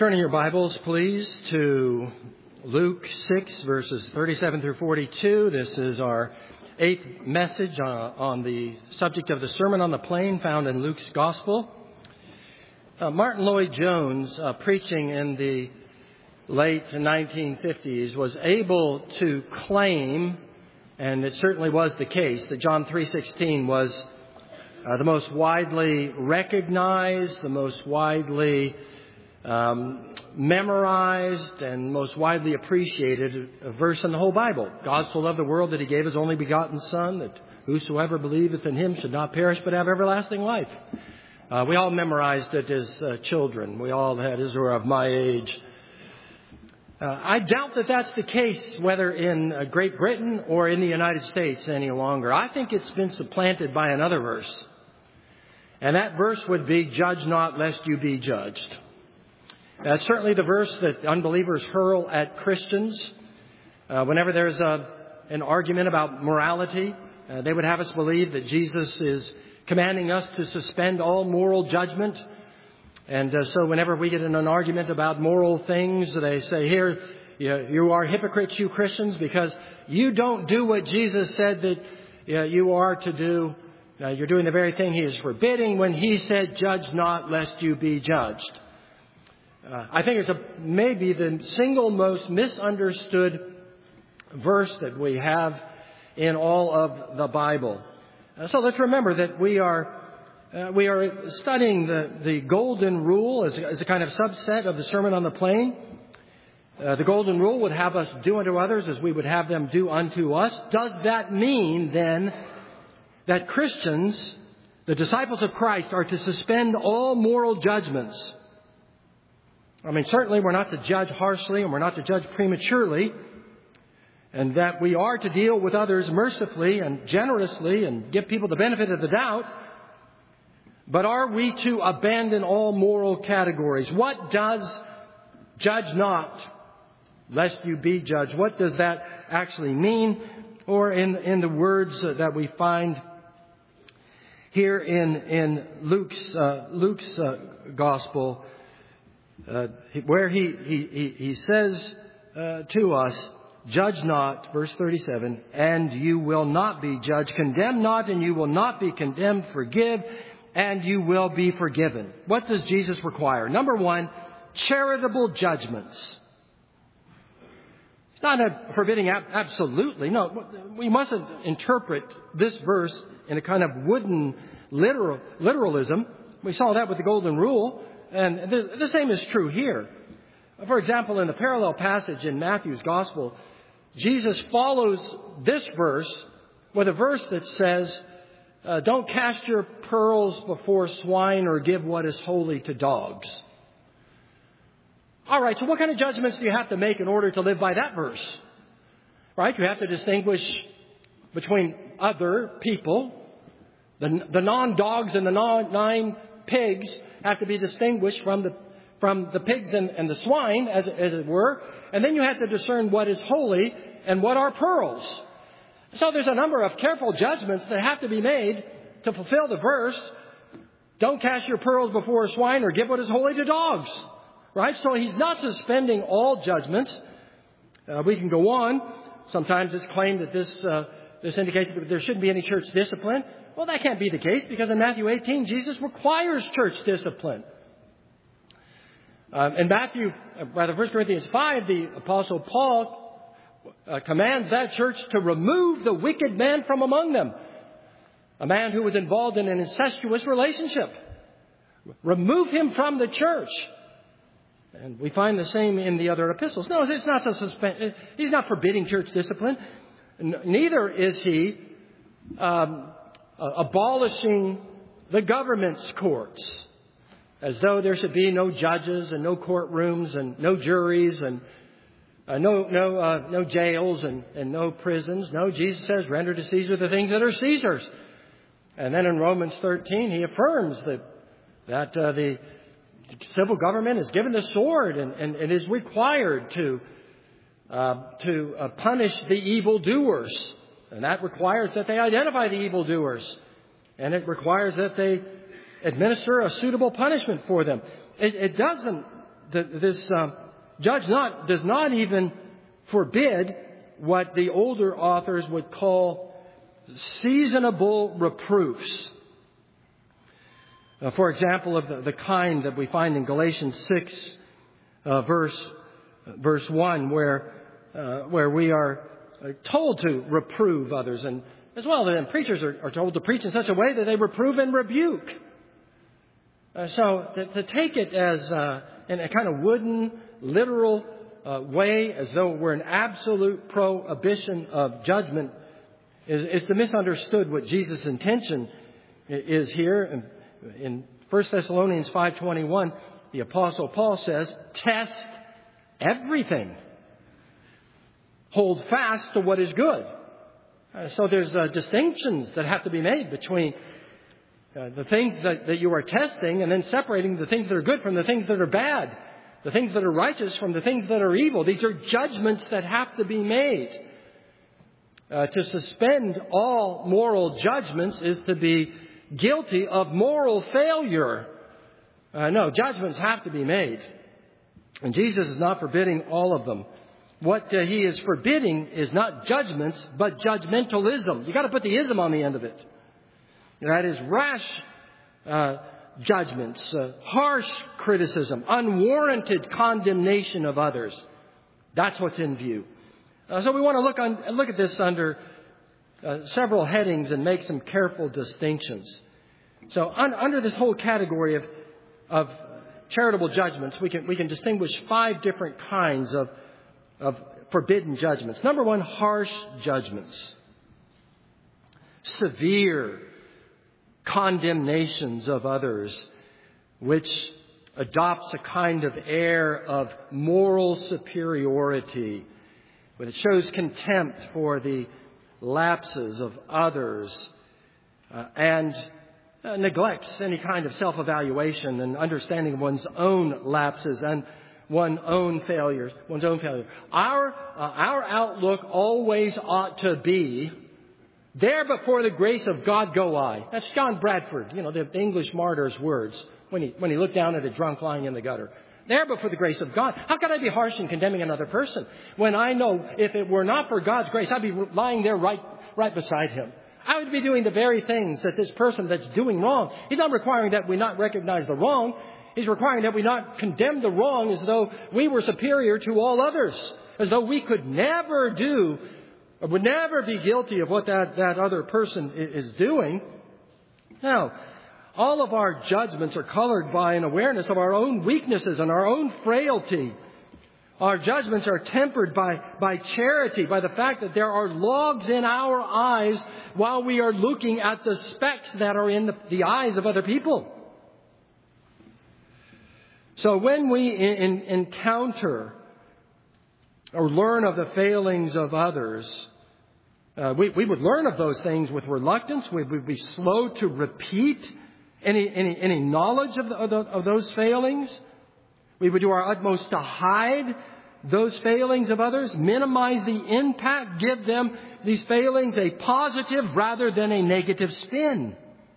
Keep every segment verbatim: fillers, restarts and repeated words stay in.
Turning your Bibles, please, to Luke six, verses thirty-seven through forty-two. This is our eighth message uh, on the subject of the Sermon on the Plain found in Luke's Gospel. Uh, Martin Lloyd-Jones, uh, preaching in the late nineteen fifties, was able to claim, and it certainly was the case, that John three sixteen was uh, the most widely recognized, the most widely Um, memorized and most widely appreciated a verse in the whole Bible. God so loved the world that He gave His only begotten Son, that whosoever believeth in Him should not perish but have everlasting life. Uh, we all memorized it as uh, children. We all had, as were of my age. Uh, I doubt that that's the case, whether in uh, Great Britain or in the United States any longer. I think it's been supplanted by another verse. And that verse would be, "Judge not, lest you be judged." That's certainly the verse that unbelievers hurl at Christians. Uh, whenever there's a, an argument about morality, uh, they would have us believe that Jesus is commanding us to suspend all moral judgment. And uh, so whenever we get in an argument about moral things, they say, here, you, know, you are hypocrites, you Christians, because you don't do what Jesus said that you, know, you are to do. Uh, you're doing the very thing He is forbidding when He said, "Judge not, lest you be judged." Uh, I think it's a, maybe the single most misunderstood verse that we have in all of the Bible. Uh, so let's remember that we are uh, we are studying the, the Golden Rule as, as a kind of subset of the Sermon on the Plain. Uh, the Golden Rule would have us do unto others as we would have them do unto us. Does that mean then that Christians, the disciples of Christ, are to suspend all moral judgments? I mean, certainly we're not to judge harshly and we're not to judge prematurely, and that we are to deal with others mercifully and generously and give people the benefit of the doubt. But are we to abandon all moral categories? What does "judge not, lest you be judged"? What does that actually mean? Or in, in the words that we find here in, in Luke's, uh, Luke's uh, Gospel, Uh, where he, he, he, he says uh, to us, "Judge not," verse thirty-seven, "and you will not be judged. Condemn not, and you will not be condemned. Forgive, and you will be forgiven." What does Jesus require? Number one, charitable judgments. It's not a forbidding ab- absolutely. No, we mustn't interpret this verse in a kind of wooden literal, literalism. We saw that with the Golden Rule. And the, the same is true here. For example, in the parallel passage in Matthew's Gospel, Jesus follows this verse with a verse that says, uh, "Don't cast your pearls before swine or give what is holy to dogs." All right, so what kind of judgments do you have to make in order to live by that verse? Right? You have to distinguish between other people. The, the non-dogs and the non-nine pigs have to be distinguished from the from the pigs and, and the swine, as, as it were. And then you have to discern what is holy and what are pearls. So there's a number of careful judgments that have to be made to fulfill the verse, "Don't cast your pearls before swine or give what is holy to dogs." Right? So He's not suspending all judgments. Uh, we can go on. Sometimes it's claimed that this, uh, this indicates that there shouldn't be any church discipline. Well, that can't be the case, because in Matthew eighteen, Jesus requires church discipline. Uh, in Matthew, uh, rather, First Corinthians five, the Apostle Paul uh, commands that church to remove the wicked man from among them, a man who was involved in an incestuous relationship. Remove him from the church. And we find the same in the other epistles. No, it's not to suspend. He's not forbidding church discipline. Neither is he Um, Uh, abolishing the government's courts, as though there should be no judges and no courtrooms and no juries and uh, no no uh, no jails and, and no prisons. No, Jesus says, "Render to Caesar the things that are Caesar's." And then in Romans thirteen, He affirms that that uh, the civil government is given the sword and, and, and is required to uh, to uh, punish the evildoers. And that requires that they identify the evildoers. And it requires that they administer a suitable punishment for them. It, it doesn't the, this uh, judge not, does not even forbid what the older authors would call seasonable reproofs. Uh, for example, of the, the kind that we find in Galatians six, uh, verse uh, verse one, where uh, where we are told to reprove others, and as well, then preachers are, are told to preach in such a way that they reprove and rebuke. Uh, so to, to take it as uh, in a kind of wooden, literal uh, way, as though we're an absolute prohibition of judgment, is, is to misunderstood what Jesus' intention is here. And in First Thessalonians five twenty-one, the Apostle Paul says, "Test everything. Hold fast to what is good." Uh, so there's uh, distinctions that have to be made between uh, the things that, that you are testing, and then separating the things that are good from the things that are bad, the things that are righteous from the things that are evil. These are judgments that have to be made. Uh, to suspend all moral judgments is to be guilty of moral failure. Uh, no, judgments have to be made. And Jesus is not forbidding all of them. What uh, he is forbidding is not judgments, but judgmentalism. You've got to put the ism on the end of it. That is rash uh, judgments, uh, harsh criticism, unwarranted condemnation of others. That's what's in view. Uh, so we want to look on look at this under uh, several headings and make some careful distinctions. So un, under this whole category of of charitable judgments, we can we can distinguish five different kinds of of forbidden judgments. Number one, harsh judgments. Severe condemnations of others, which adopts a kind of air of moral superiority, but it shows contempt for the lapses of others, uh, and uh, neglects any kind of self-evaluation and understanding of one's own lapses and one's own failures, one's own failure. Our uh, our outlook always ought to be, "There before the grace of God go I." That's John Bradford, you know, the English martyr's words when he when he looked down at a drunk lying in the gutter. There before the grace of God. How could I be harsh in condemning another person when I know if it were not for God's grace, I'd be lying there right right beside him. I would be doing the very things that this person that's doing wrong. He's not requiring that we not recognize the wrong. He's requiring that we not condemn the wrong as though we were superior to all others, as though we could never do, or would never be guilty of what that, that other person is doing. Now, all of our judgments are colored by an awareness of our own weaknesses and our own frailty. Our judgments are tempered by, by charity, by the fact that there are logs in our eyes while we are looking at the specks that are in the, the eyes of other people. So when we in, in, encounter or learn of the failings of others, uh, we, we would learn of those things with reluctance. We would be slow to repeat any any, any knowledge of, the, of, the, of those failings. We would do our utmost to hide those failings of others, minimize the impact, give them these failings a positive rather than a negative spin.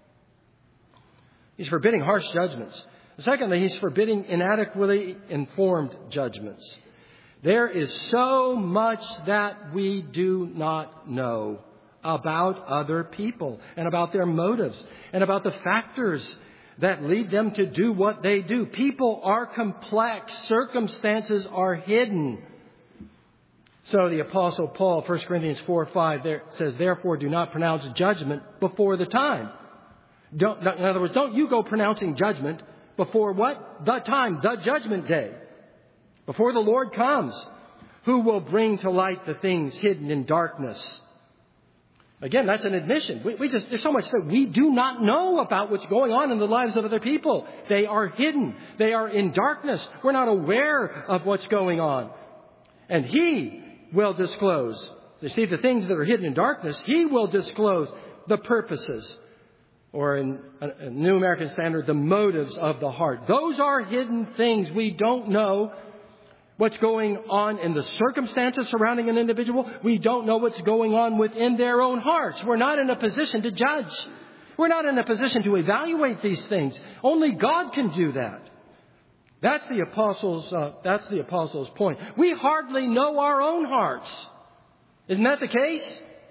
He's forbidding harsh judgments. Secondly, he's forbidding inadequately informed judgments. There is so much that we do not know about other people and about their motives and about the factors that lead them to do what they do. People are complex. Circumstances are hidden. So the Apostle Paul, First Corinthians four five, there says, "Therefore do not pronounce judgment before the time." Don't, in other words, don't you go pronouncing judgment before what? The time, the judgment day. Before the Lord comes, who will bring to light the things hidden in darkness. Again, that's an admission. We, we just, there's so much that we do not know about what's going on in the lives of other people. They are hidden. They are in darkness. We're not aware of what's going on. And He will disclose. You see, the things that are hidden in darkness, He will disclose the purposes, or in a New American Standard, the motives of the heart. Those are hidden things. We don't know what's going on in the circumstances surrounding an individual. We don't know what's going on within their own hearts. We're not in a position to judge. We're not in a position to evaluate these things. Only God can do that. That's the apostles. Uh, that's the apostles' point. We hardly know our own hearts. Isn't that the case?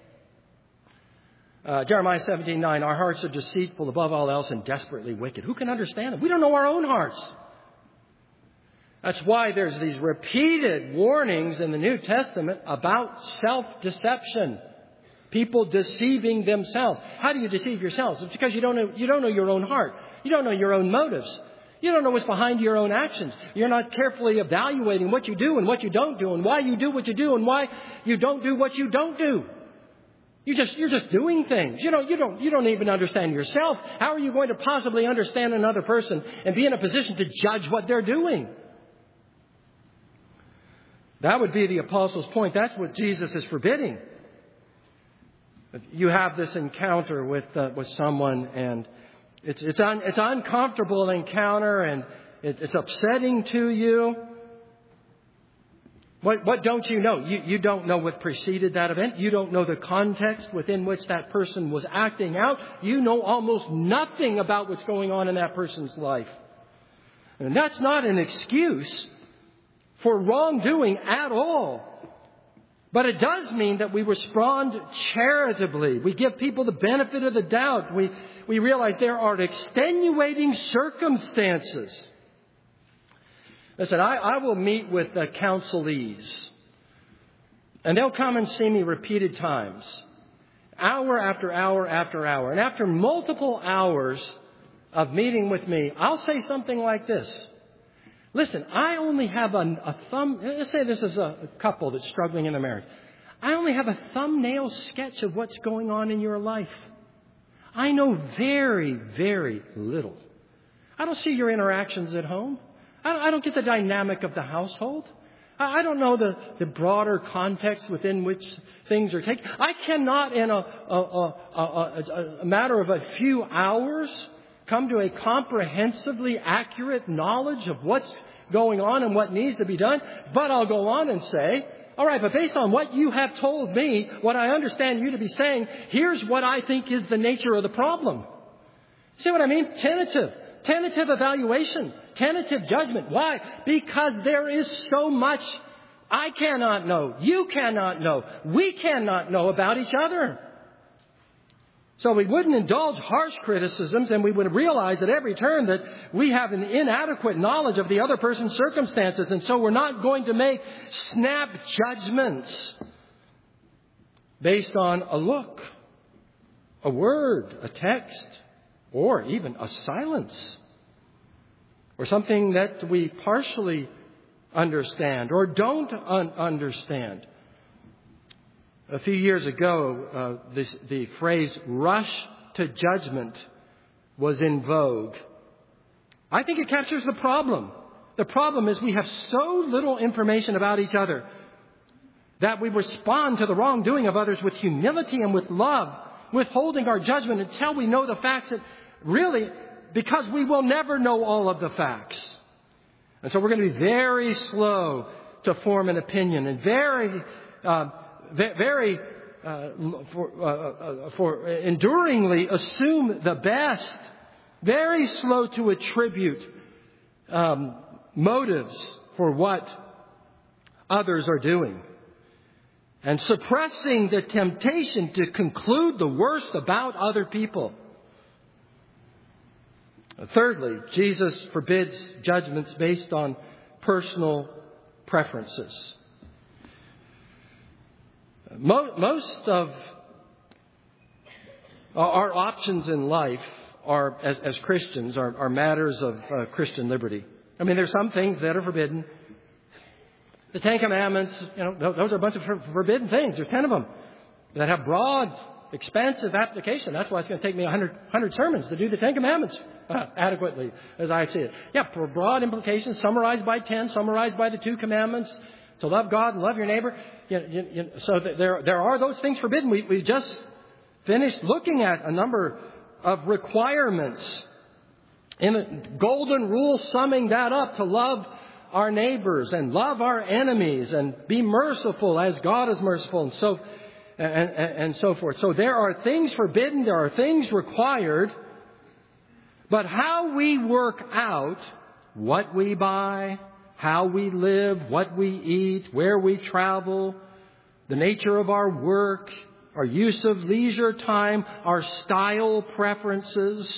Uh, Jeremiah seventeen nine. Our hearts are deceitful above all else and desperately wicked. Who can understand them? We don't know our own hearts. That's why there's these repeated warnings in the New Testament about self-deception. People deceiving themselves. How do you deceive yourselves? It's because you don't know, you don't know your own heart. You don't know your own motives. You don't know what's behind your own actions. You're not carefully evaluating what you do and what you don't do and why you do what you do and why you don't do what you don't do. You just, you're just doing things. You don't, you don't, you don't even understand yourself. How are you going to possibly understand another person and be in a position to judge what they're doing? That would be the apostles' point. That's what Jesus is forbidding. You have this encounter with uh, with someone, and it's it's un, it's uncomfortable encounter, and it, it's upsetting to you. What what don't you know? You you don't know what preceded that event. You don't know the context within which that person was acting out. You know almost nothing about what's going on in that person's life, and that's not an excuse for wrongdoing at all. But it does mean that we respond charitably. We give people the benefit of the doubt. We, we realize there are extenuating circumstances. Listen, I, I will meet with the counselees. And they'll come and see me repeated times. Hour after hour after hour. And after multiple hours of meeting with me, I'll say something like this. Listen, I only have a, a thumb. Let's say this is a, a couple that's struggling in their marriage. I only have a thumbnail sketch of what's going on in your life. I know very, very little. I don't see your interactions at home. I don't, I don't get the dynamic of the household. I, I don't know the, the broader context within which things are taken. I cannot, in a, a, a, a, a matter of a few hours, come to a comprehensively accurate knowledge of what's going on and what needs to be done. But I'll go on and say, all right, but based on what you have told me, what I understand you to be saying, here's what I think is the nature of the problem. See what I mean? Tentative. Tentative evaluation. Tentative judgment. Why? Because there is so much I cannot know. You cannot know. We cannot know about each other. So we wouldn't indulge harsh criticisms, and we would realize at every turn that we have an inadequate knowledge of the other person's circumstances. And so we're not going to make snap judgments based on a look, a word, a text, or even a silence, or something that we partially understand or don't un- understand. A few years ago, uh, this, the phrase rush to judgment was in vogue. I think it captures the problem. The problem is we have so little information about each other that we respond to the wrongdoing of others with humility and with love, withholding our judgment until we know the facts, that really, because we will never know all of the facts. And so we're going to be very slow to form an opinion and very... Uh, Very, uh, for, uh, uh, for enduringly assume the best. Very slow to attribute um, motives for what others are doing. And suppressing the temptation to conclude the worst about other people. Thirdly, Jesus forbids judgments based on personal preferences. Most of our options in life are, as, as Christians, are, are matters of uh, Christian liberty. I mean, there's some things that are forbidden. The Ten Commandments, you know, those are a bunch of forbidden things. There's ten of them that have broad, expansive application. That's why it's going to take me a hundred, hundred sermons to do the Ten Commandments uh, adequately, as I see it. Yeah, for broad implications, summarized by ten, summarized by the two commandments. To love God and love your neighbor. You, you, you, so there, there are those things forbidden. We, we just finished looking at a number of requirements in a golden rule, summing that up to love our neighbors and love our enemies and be merciful as God is merciful, and so and, and, and so forth. So there are things forbidden. There are things required. But how we work out what we buy, how we live, what we eat, where we travel, the nature of our work, our use of leisure time, our style preferences.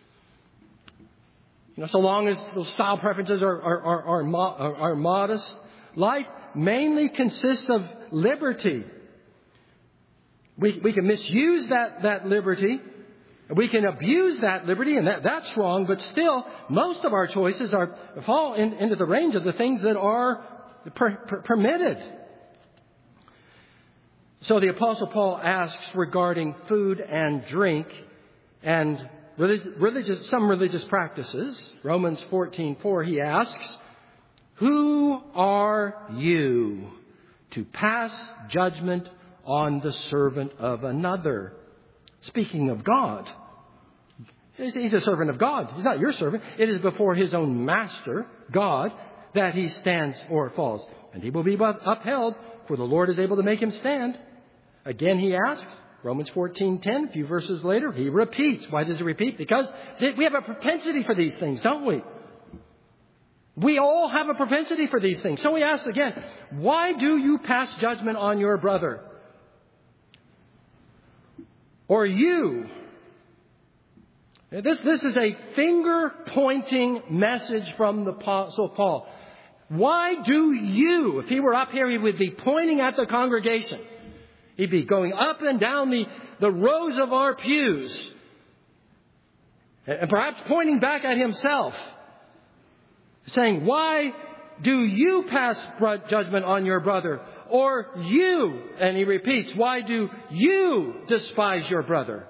You know, so long as those style preferences are, are, are, are, mo- are, are modest, life mainly consists of liberty. We, we can misuse that, that liberty. We can abuse that liberty, and that, that's wrong, but still, most of our choices are fall in, into the range of the things that are per, per, permitted. So the Apostle Paul asks regarding food and drink and religious, some religious practices. Romans fourteen four, he asks, "Who are you to pass judgment on the servant of another?" Speaking of God. He's a servant of God. He's not your servant. It is before his own master, God, that he stands or falls. And he will be upheld, for the Lord is able to make him stand. Again, he asks, Romans fourteen ten, a few verses later, he repeats. Why does he repeat? Because we have a propensity for these things, don't we? We all have a propensity for these things. So he asks again, why do you pass judgment on your brother? Or you? This, this is a finger-pointing message from the Apostle Paul. Why do you, if he were up here, he would be pointing at the congregation. He'd be going up and down the, the rows of our pews. And perhaps pointing back at himself. Saying, why do you pass judgment on your brother? Or you, and he repeats, why do you despise your brother?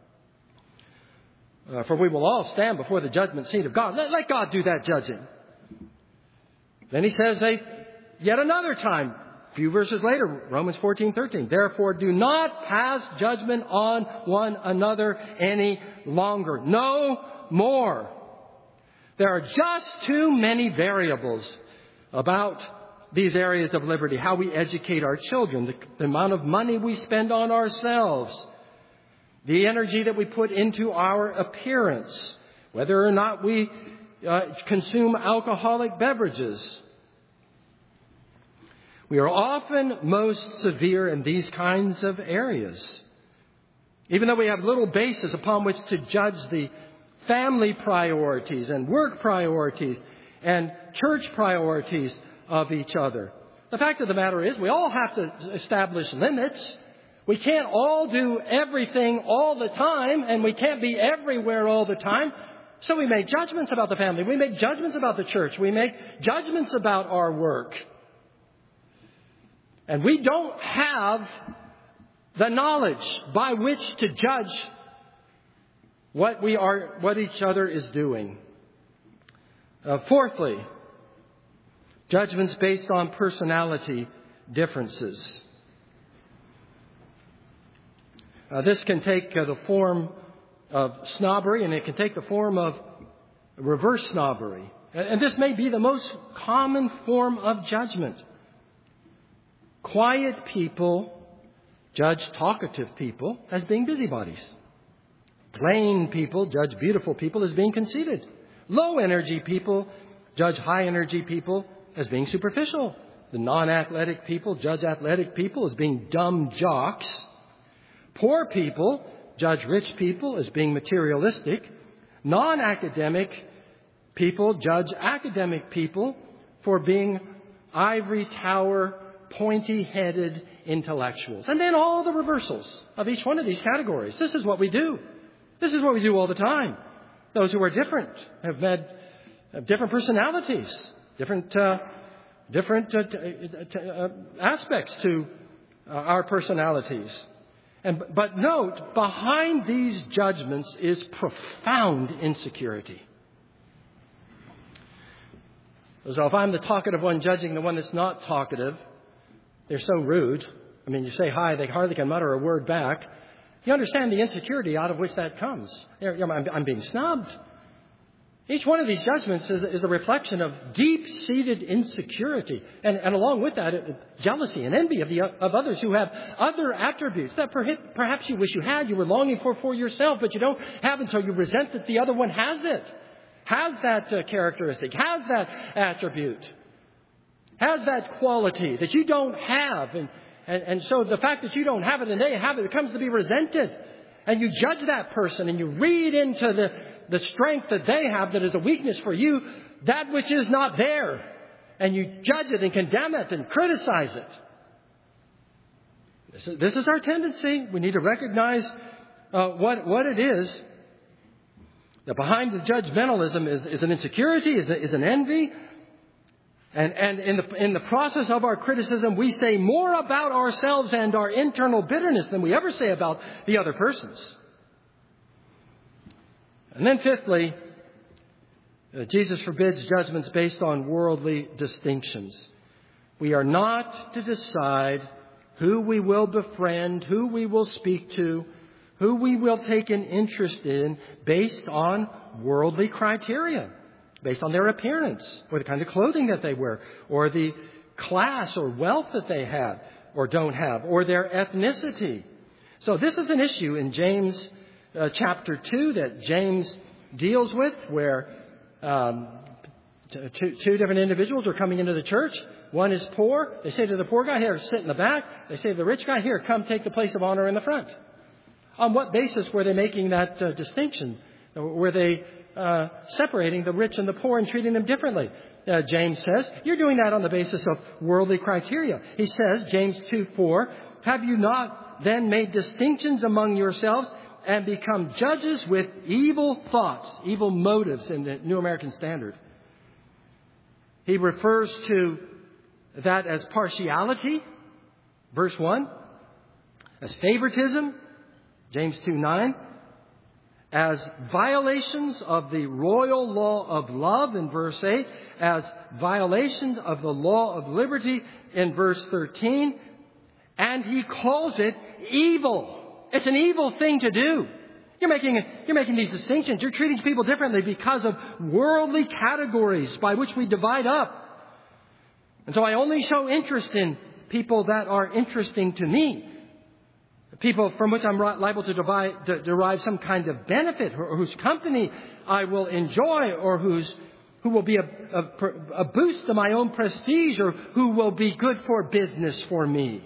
Uh, for we will all stand before the judgment seat of God. Let, let God do that judging. Then he says a, yet another time, a few verses later, Romans fourteen thirteen, therefore do not pass judgment on one another any longer. No more. There are just too many variables about these areas of liberty, how we educate our children, the, the amount of money we spend on ourselves, the energy that we put into our appearance, whether or not we uh, consume alcoholic beverages. We are often most severe in these kinds of areas, even though we have little basis upon which to judge the family priorities and work priorities and church priorities of each other. The fact of the matter is we all have to establish limits. We can't all do everything all the time, and we can't be everywhere all the time. So we make judgments about the family. We make judgments about the church. We make judgments about our work. And we don't have the knowledge by which to judge what we are, what each other is doing. Uh, fourthly, judgments based on personality differences. Uh, this can take uh, the form of snobbery, and it can take the form of reverse snobbery. And, and this may be the most common form of judgment. Quiet people judge talkative people as being busybodies. Plain people judge beautiful people as being conceited. Low energy people judge high energy people as being superficial. The non-athletic people judge athletic people as being dumb jocks. Poor people judge rich people as being materialistic. Non-academic people judge academic people for being ivory tower, pointy-headed intellectuals. And then all the reversals of each one of these categories. This is what we do. This is what we do all the time. Those who are different have had different personalities, different uh, different uh, t- t- uh, aspects to uh, our personalities. And but note, behind these judgments is profound insecurity. So if I'm the talkative one judging the one that's not talkative, they're so rude. I mean, you say hi, they hardly can mutter a word back. You understand the insecurity out of which that comes. I'm being snubbed. Each one of these judgments is, is a reflection of deep-seated insecurity. And, and along with that, it, jealousy and envy of, the, of others who have other attributes that perhaps you wish you had, you were longing for for yourself, but you don't have it, so you resent that the other one has it. has that uh, characteristic, has that attribute, has that quality that you don't have. And, and, and so the fact that you don't have it and they have it, it comes to be resented. And you judge that person and you read into the, the strength that they have that is a weakness for you, that which is not there. And you judge it and condemn it and criticize it. This is, this is our tendency. We need to recognize uh, what, what it is. That behind the judgmentalism is, is an insecurity, is, a, is an envy. And, and in the, in the process of our criticism, we say more about ourselves and our internal bitterness than we ever say about the other persons. And then fifthly, uh, Jesus forbids judgments based on worldly distinctions. We are not to decide who we will befriend, who we will speak to, who we will take an interest in based on worldly criteria, based on their appearance or the kind of clothing that they wear or the class or wealth that they have or don't have or their ethnicity. So this is an issue in James uh, chapter two that James deals with where um, two, two different individuals are coming into the church. One is poor. They say to the poor guy, here, sit in the back. They say to the rich guy, here, come take the place of honor in the front. On what basis were they making that uh, distinction? Were they uh, separating the rich and the poor and treating them differently? Uh, James says, you're doing that on the basis of worldly criteria. He says, James two four, have you not then made distinctions among yourselves and become judges with evil thoughts, evil motives in the New American Standard? He refers to that as partiality, verse one, as favoritism, James two nine, as violations of the royal law of love in verse eight, as violations of the law of liberty in verse thirteen, and he calls it evil. It's an evil thing to do. You're making, you're making these distinctions. You're treating people differently because of worldly categories by which we divide up. And so I only show interest in people that are interesting to me. People from which I'm liable to derive, to derive some kind of benefit, or whose company I will enjoy, or whose, who will be a, a, a boost to my own prestige, or who will be good for business for me.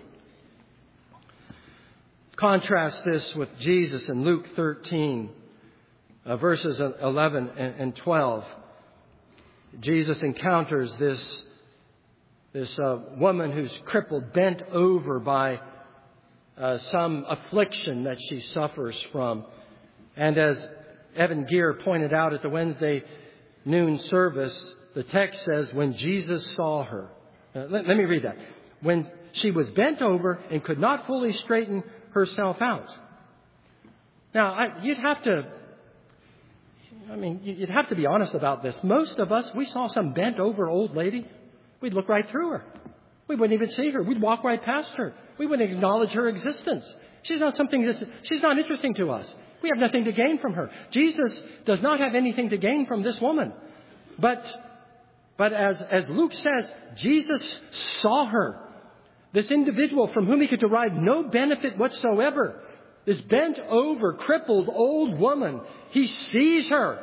Contrast this with Jesus in Luke thirteen, uh, verses eleven and twelve. Jesus encounters this, this uh, woman who's crippled, bent over by Uh, some affliction that she suffers from. And as Evan Gear pointed out at the Wednesday noon service, the text says, when Jesus saw her. Uh, let, let me read that. When she was bent over and could not fully straighten herself out. Now, I, you'd have to, I mean, you'd have to be honest about this. Most of us, we saw some bent over old lady, we'd look right through her. We wouldn't even see her. We'd walk right past her. We wouldn't acknowledge her existence. She's not something that's, she's not interesting to us. We have nothing to gain from her. Jesus does not have anything to gain from this woman. But, but as, as Luke says, Jesus saw her. This individual from whom he could derive no benefit whatsoever. This bent over, crippled old woman. He sees her.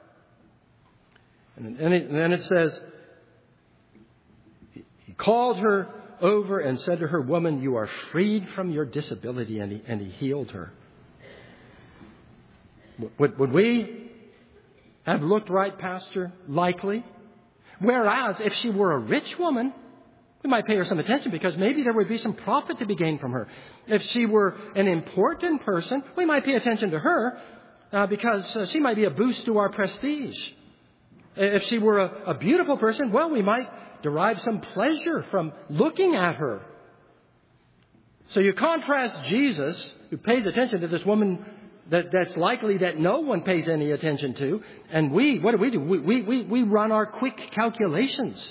And, and, it, and then it says, he called her over and said to her, woman, you are freed from your disability. And he, and he healed her. Would, would we have looked right past her? Likely. Whereas if she were a rich woman, we might pay her some attention because maybe there would be some profit to be gained from her. If she were an important person, we might pay attention to her uh, because uh, she might be a boost to our prestige. If she were a, a beautiful person, well, we might derive some pleasure from looking at her. So you contrast Jesus, who pays attention to this woman that, that's likely that no one pays any attention to, and we, what do we do? We, we, we, we run our quick calculations.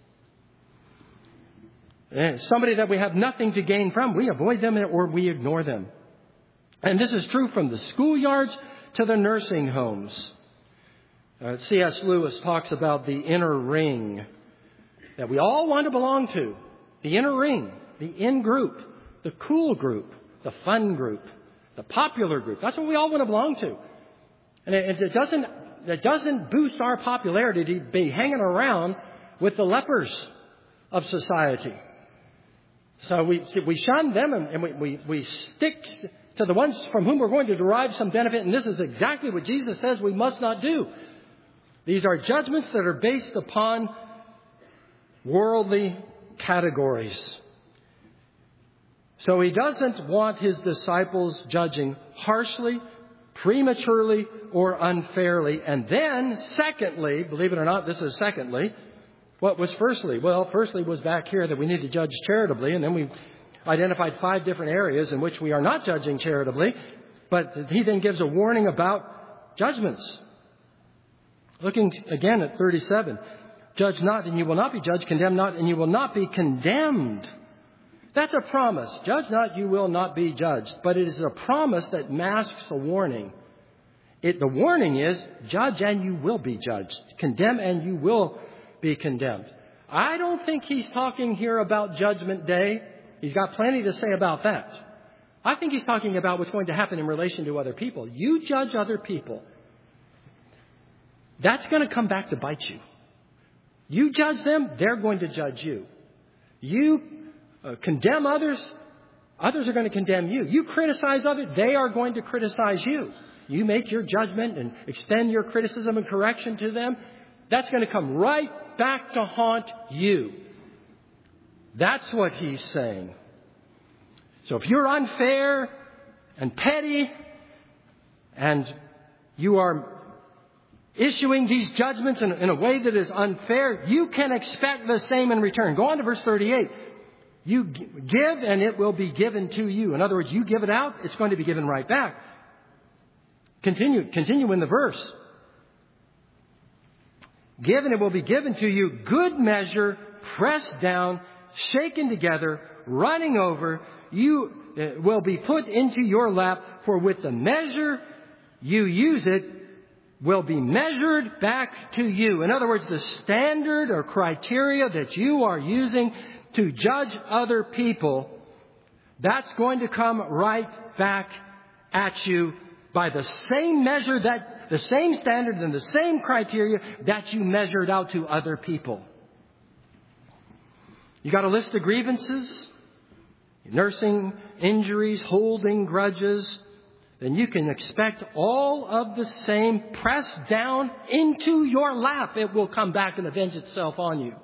And somebody that we have nothing to gain from, we avoid them or we ignore them. And this is true from the schoolyards to the nursing homes. Uh, C S Lewis talks about the inner ring that we all want to belong to. The inner ring, the in group, the cool group, the fun group, the popular group. That's what we all want to belong to. And it, it doesn't it doesn't boost our popularity to be hanging around with the lepers of society. So we we shun them and, and we, we, we stick to the ones from whom we're going to derive some benefit. And this is exactly what Jesus says we must not do. These are judgments that are based upon worldly categories. So he doesn't want his disciples judging harshly, prematurely, or unfairly. And then, secondly, believe it or not, this is secondly, what was firstly? Well, firstly was back here that we need to judge charitably, and then we identified five different areas in which we are not judging charitably. But he then gives a warning about judgments. Looking again at thirty-seven. Judge not, and you will not be judged. Condemn not, and you will not be condemned. That's a promise. Judge not, you will not be judged. But it is a promise that masks a warning. It, the warning is, judge and you will be judged. Condemn and you will be condemned. I don't think he's talking here about Judgment Day. He's got plenty to say about that. I think he's talking about what's going to happen in relation to other people. You judge other people. That's going to come back to bite you. You judge them, they're going to judge you. You uh, condemn others, others are going to condemn you. You criticize others, they are going to criticize you. You make your judgment and extend your criticism and correction to them. That's going to come right back to haunt you. That's what he's saying. So if you're unfair and petty and you are issuing these judgments in, in a way that is unfair, you can expect the same in return. Go on to verse thirty-eight. You give and it will be given to you. In other words, you give it out, it's going to be given right back. Continue, continue in the verse. Give and it will be given to you. Good measure, pressed down, shaken together, running over, you uh, will be put into your lap. For with the measure you use it, will be measured back to you. In other words, the standard or criteria that you are using to judge other people, that's going to come right back at you by the same measure, that the same standard and the same criteria that you measured out to other people. You got a list of grievances, nursing injuries, holding grudges, then you can expect all of the same pressed down into your lap. It will come back and avenge itself on you.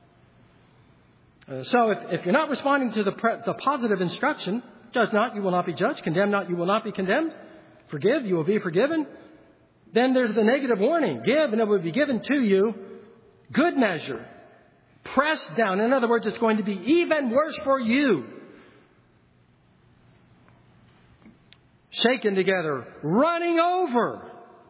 Uh, so if, if you're not responding to the, pre- the positive instruction, judge not, you will not be judged. Condemn not, you will not be condemned. Forgive, you will be forgiven. Then there's the negative warning. Give, and it will be given to you. Good measure. Pressed down. In other words, it's going to be even worse for you. Shaken together, running over,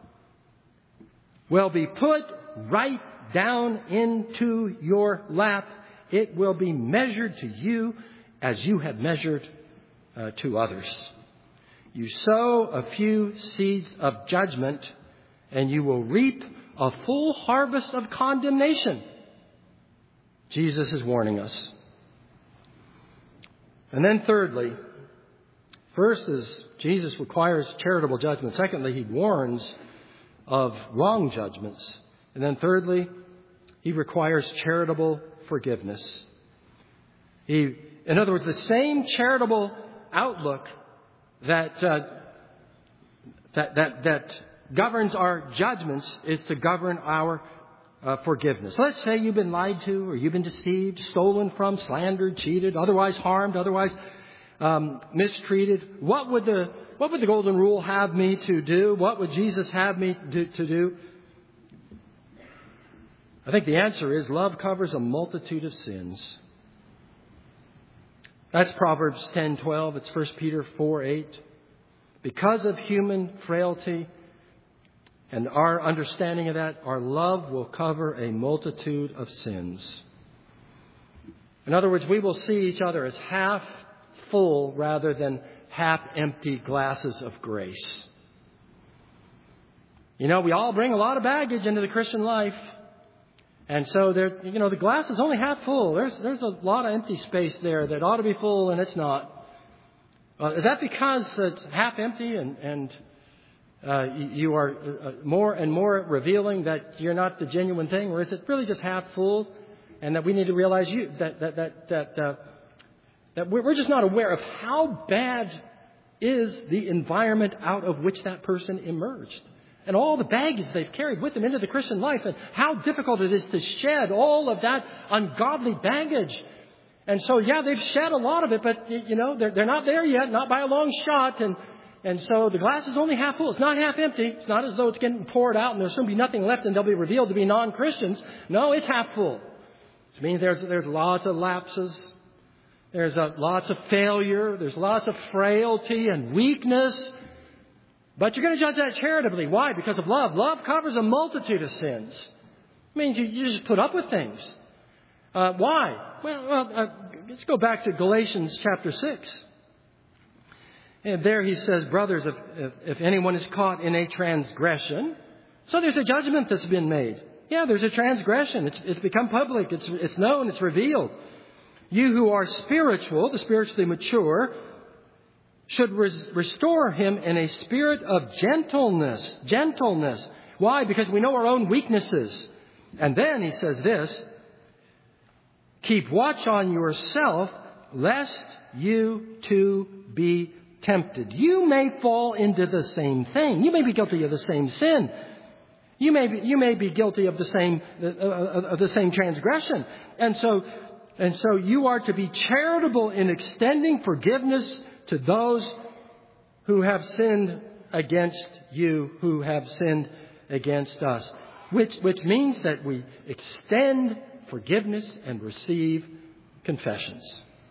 will be put right down into your lap. It will be measured to you as you have measured uh, to others. You sow a few seeds of judgment, and you will reap a full harvest of condemnation. Jesus is warning us. And then thirdly, first is Jesus requires charitable judgment. Secondly, he warns of wrong judgments. And then thirdly, he requires charitable forgiveness. He, in other words, the same charitable outlook that uh, that that that governs our judgments is to govern our uh, forgiveness. Let's say you've been lied to, or you've been deceived, stolen from, slandered, cheated, otherwise harmed, otherwise Um, mistreated. What would the what would the golden rule have me to do? What would Jesus have me do, to do? I think the answer is love covers a multitude of sins. That's Proverbs ten twelve. It's First Peter four eight. Because of human frailty and our understanding of that, our love will cover a multitude of sins. In other words, we will see each other as half full rather than half-empty glasses of grace. You know, we all bring a lot of baggage into the Christian life. And so, there, you know, the glass is only half full. There's there's a lot of empty space there that ought to be full, and it's not. Uh, is that because it's half empty and, and uh, you are uh, more and more revealing that you're not the genuine thing, or is it really just half full, and that we need to realize you that that that that uh, that we're just not aware of how bad is the environment out of which that person emerged, and all the baggage they've carried with them into the Christian life, and how difficult it is to shed all of that ungodly baggage. And so, yeah, they've shed a lot of it, but, you know, they're, they're not there yet, not by a long shot. And, and so the glass is only half full. It's not half empty. It's not as though it's getting poured out and there's soon be nothing left and they'll be revealed to be non-Christians. No, it's half full. This means there's, there's lots of lapses. There's a, lots of failure. There's lots of frailty and weakness. But you're going to judge that charitably. Why? Because of love. Love covers a multitude of sins. It means you, you just put up with things. Uh, why? Well, well uh, let's go back to Galatians chapter six. And there he says, brothers, if, if, if anyone is caught in a transgression, so there's a judgment that's been made. Yeah, there's a transgression. It's, it's become public. It's, it's known. It's revealed. You who are spiritual, the spiritually mature, should res- restore him in a spirit of gentleness. Gentleness. Why? Because we know our own weaknesses. And then he says this, keep watch on yourself, lest you too be tempted. You may fall into the same thing. You may be guilty of the same sin. You may be, you may be guilty of the same uh, of the same transgression. And so, and so you are to be charitable in extending forgiveness to those who have sinned against you, who have sinned against us. Which which means that we extend forgiveness and receive confessions.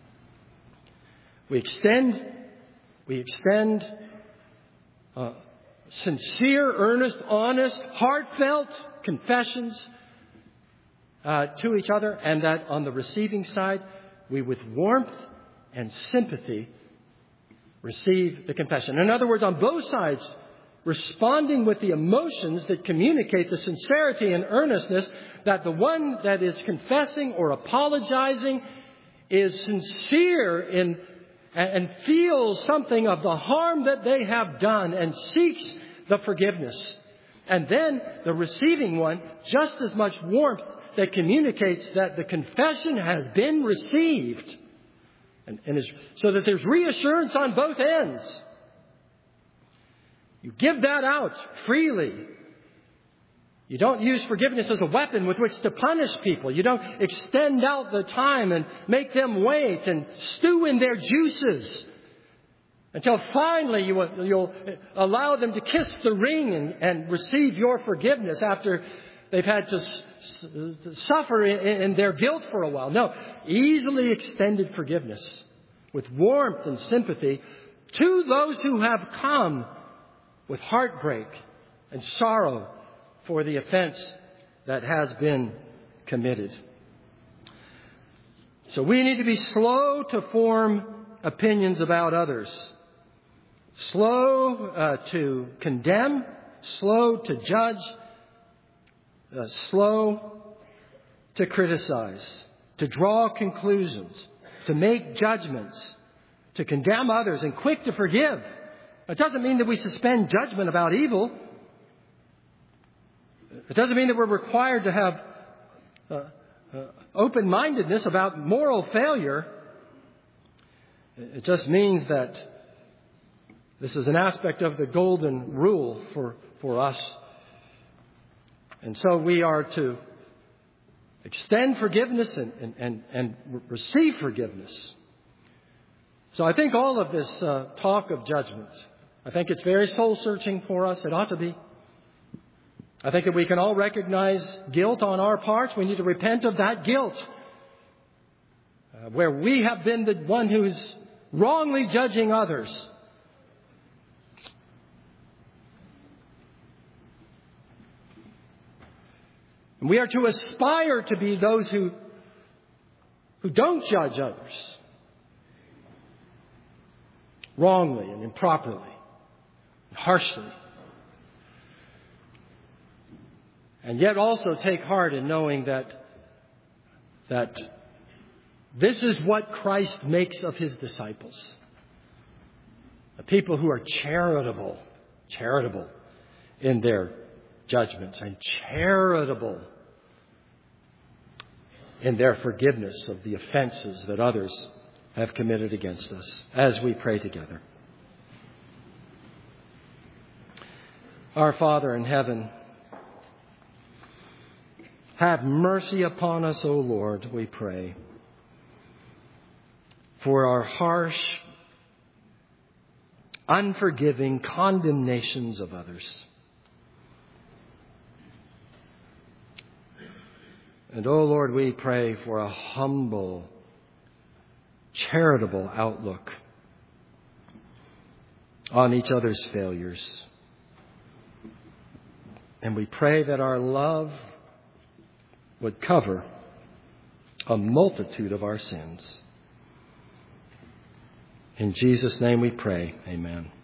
We extend, we extend uh, sincere, earnest, honest, heartfelt confessions uh, to each other, and that on the receiving side, we with warmth and sympathy receive the confession. In other words, on both sides, responding with the emotions that communicate the sincerity and earnestness that the one that is confessing or apologizing is sincere in and feels something of the harm that they have done and seeks the forgiveness. And then the receiving one, just as much warmth that communicates that the confession has been received. And, and is, so that there's reassurance on both ends. You give that out freely. You don't use forgiveness as a weapon with which to punish people. You don't extend out the time and make them wait and stew in their juices until finally you will, you'll allow them to kiss the ring and, and receive your forgiveness after they've had to s- s- suffer in, in their guilt for a while. No, easily extended forgiveness with warmth and sympathy to those who have come with heartbreak and sorrow for the offense that has been committed. So we need to be slow to form opinions about others. Slow uh, to condemn, slow to judge, uh, slow to criticize, to draw conclusions, to make judgments, to condemn others, and quick to forgive. It doesn't mean that we suspend judgment about evil. It doesn't mean that we're required to have uh, uh, open-mindedness about moral failure. It just means that this is an aspect of the golden rule for, for us. And so we are to extend forgiveness and, and, and, and receive forgiveness. So I think all of this uh, talk of judgment, I think it's very soul-searching for us. It ought to be. I think that we can all recognize guilt on our parts. We need to repent of that guilt. Uh, where we have been the one who's wrongly judging others. And we are to aspire to be those who, who don't judge others wrongly and improperly and harshly. And yet also take heart in knowing that, that this is what Christ makes of His disciples. The people who are charitable, charitable in their judgments and charitable in their forgiveness of the offenses that others have committed against us, as we pray together. Our Father in heaven, have mercy upon us, O Lord, we pray, for our harsh, unforgiving condemnations of others. And, O Lord, we pray for a humble, charitable outlook on each other's failures. And we pray that our love would cover a multitude of our sins. In Jesus' name we pray. Amen.